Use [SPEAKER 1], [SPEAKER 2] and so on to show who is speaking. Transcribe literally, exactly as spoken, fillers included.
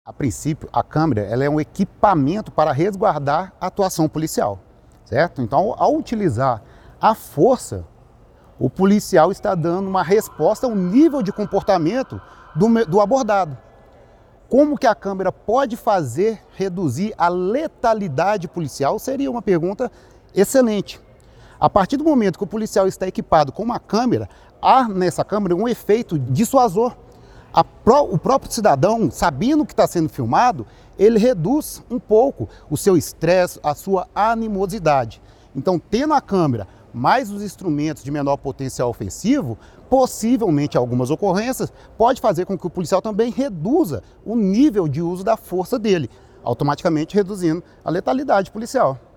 [SPEAKER 1] A princípio, a câmera ela é um equipamento para resguardar a atuação policial, certo? Então, ao utilizar a força, o policial está dando uma resposta ao nível de comportamento do, do abordado. Como que a câmera pode fazer reduzir a letalidade policial? Seria uma pergunta excelente. A partir do momento que o policial está equipado com uma câmera, há nessa câmera um efeito dissuasor. A pró o próprio cidadão, sabendo que está sendo filmado, ele reduz um pouco o seu estresse, a sua animosidade. Então, tendo a câmera mais os instrumentos de menor potencial ofensivo, possivelmente algumas ocorrências, pode fazer com que o policial também reduza o nível de uso da força dele, automaticamente reduzindo a letalidade policial.